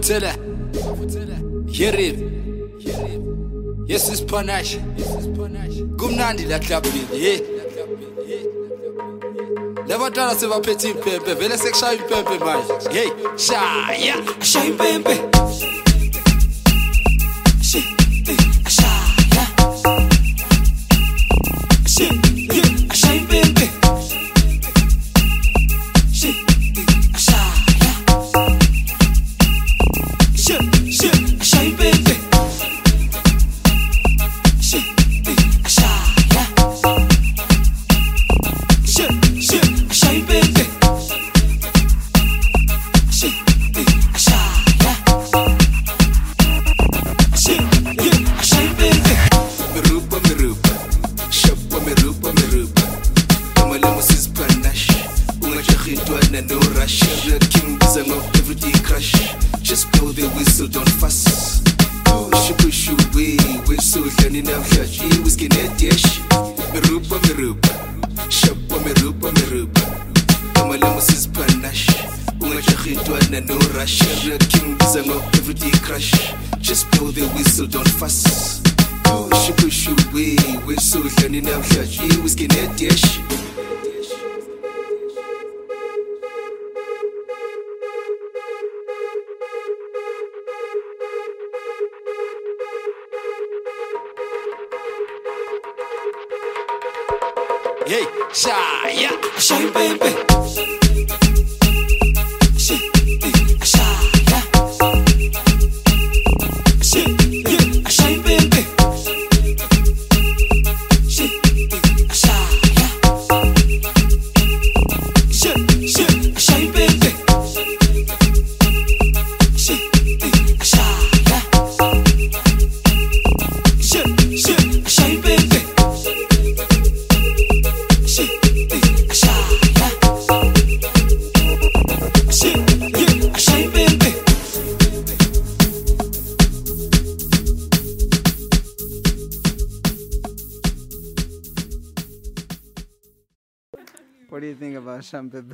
Mafutela, Yerib, yes is Panache, Gumnandi la Clapin, eh? Levantala se va petit pepe, vele sek shy pepe mai, hey, shy, shy pepe, shy, shy pepe. Just blow the whistle, don't fuss. Push away, whistle, learning out here. She was getting dish. Merupa, shapa, merupa. Amalamos panache. Umachahitwana, no rush. King Bizango, everyday crush. Just blow the whistle, don't fuss. Push away, whistle, learning out here. She was getting dish. Hey, shy baby. What do you think about Shampebe?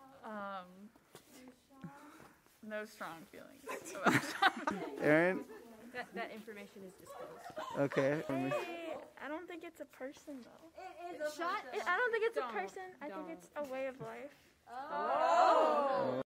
No strong feelings about Shampebe. Aaron? That information is disclosed. Okay. I don't think it's a person though. It is a I don't think it's a person. I think it's a way of life. Oh.